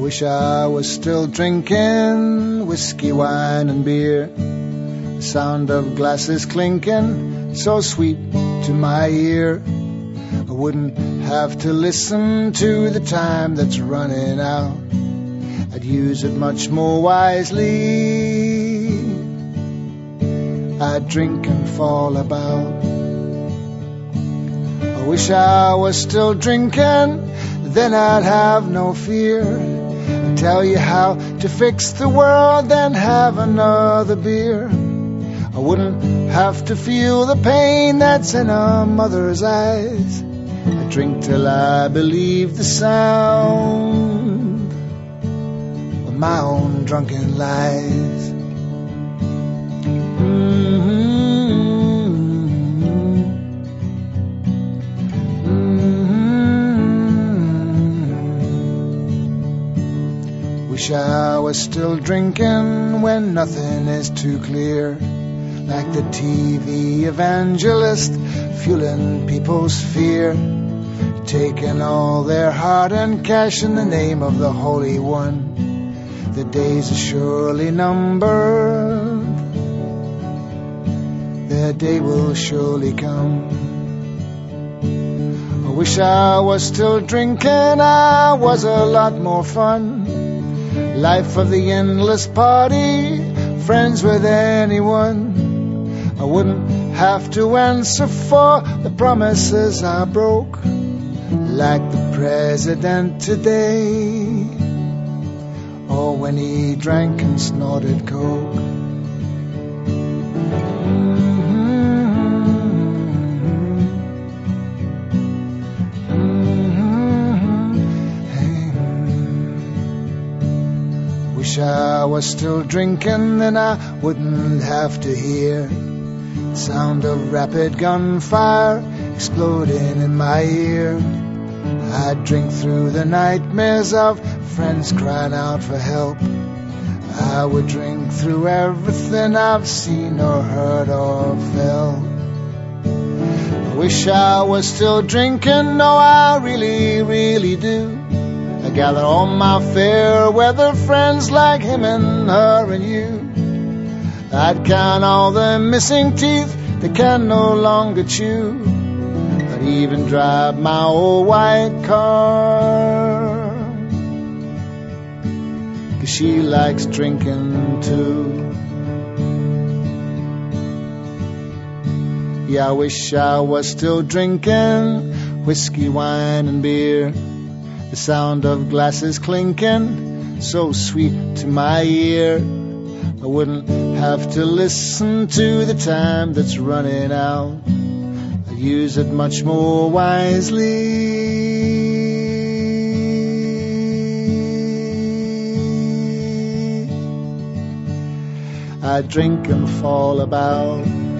wish I was still drinking whiskey, wine and beer. The sound of glasses clinking, so sweet to my ear. I wouldn't have to listen to the time that's running out. I'd use it much more wisely. I'd drink and fall about. I wish I was still drinking, then I'd have no fear. I'd tell you how to fix the world, then have another beer. I wouldn't have to feel the pain that's in a mother's eyes. I'd drink till I believe the sound of my own drunken lies. Wish I was still drinking when nothing is too clear. Like the TV evangelist, fueling people's fear, taking all their heart and cash in the name of the Holy One. The days are surely numbered, their day will surely come. I wish I was still drinking, I was a lot more fun. Life of the endless party, friends with anyone. I wouldn't have to answer for the promises I broke, like the president today, or when he drank and snorted coke. Wish I was still drinking, then I wouldn't have to hear the sound of rapid gunfire exploding in my ear. I'd drink through the nightmares of friends crying out for help. I would drink through everything I've seen or heard or felt. I wish I was still drinking, no, I really, really do. I gather all my fair weather friends like him and her and you. I'd count all the missing teeth that can no longer chew. I'd even drive my old white car, 'cause she likes drinking too. Yeah, I wish I was still drinking whiskey, wine and beer. The sound of glasses clinking, so sweet to my ear. I wouldn't have to listen to the time that's running out. I'd use it much more wisely. I'd drink and fall about.